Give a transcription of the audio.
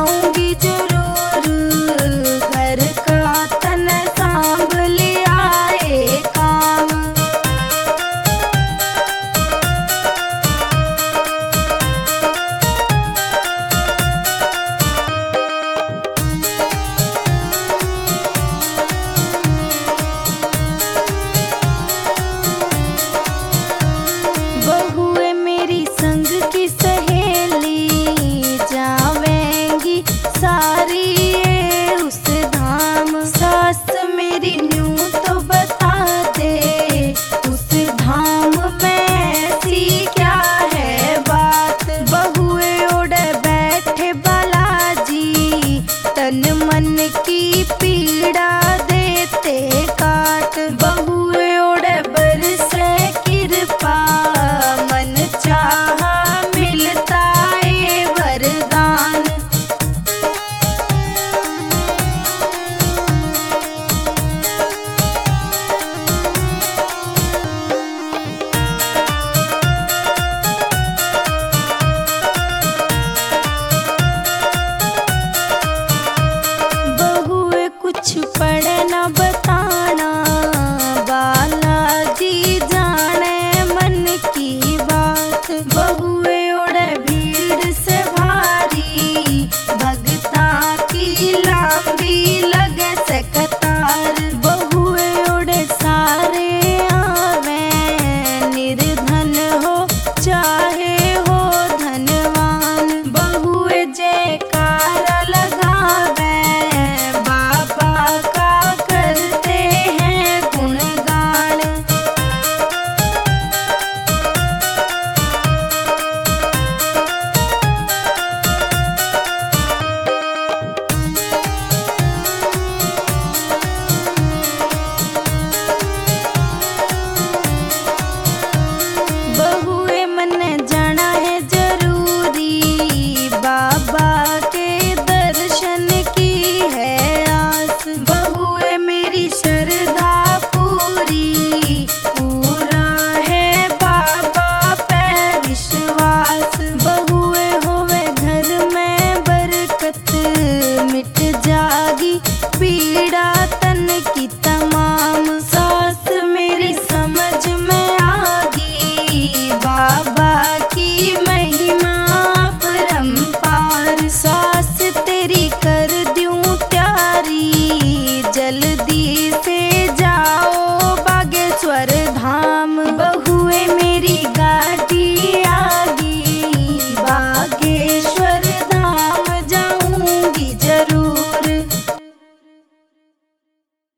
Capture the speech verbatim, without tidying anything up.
आऊंगी जरूर, घर का तन सांभ लिया ये काम। बहुए मेरी संग की सहेली, जावेंगी सारी ये उस धाम। सास मेरी न्यू तो बता दे, उस धाम में ऐसी क्या है बात। बहुए उड़ बैठे बालाजी, तन मन की पीड़ा देते काट। बहुए उड़ बरसे कृपा, मन चाहा मिलता ये वरदान। बहुए कुछ पढ़े न बताना, बालाजी जाने मन की बात। बहुए उड़े भीड़ से भारी, भगता की लांबी लगे से कतार। बहुए उड़े सारे आवे, निर्धन हो चाहे हो धनवान। बहुए जयकारा लगावे, बाबा का करते हैं गुणगान। बहुए मन जाना है जरूरी, बाबा के दर्शन की है आस। बहुए मेरी श्रद्धा पूरी, पूरा है बाबा पे विश्वास। बहुए होवे घर में बरकत, मिट जागी पीड़ा तन की तमाम। सास मेरी समझ में आगी, बाबा की महिमा परंपार। सास तेरी कर दूं प्यारी, जल्दी से जाओ बागेश्वर धाम। बहुए मेरी गाड़ी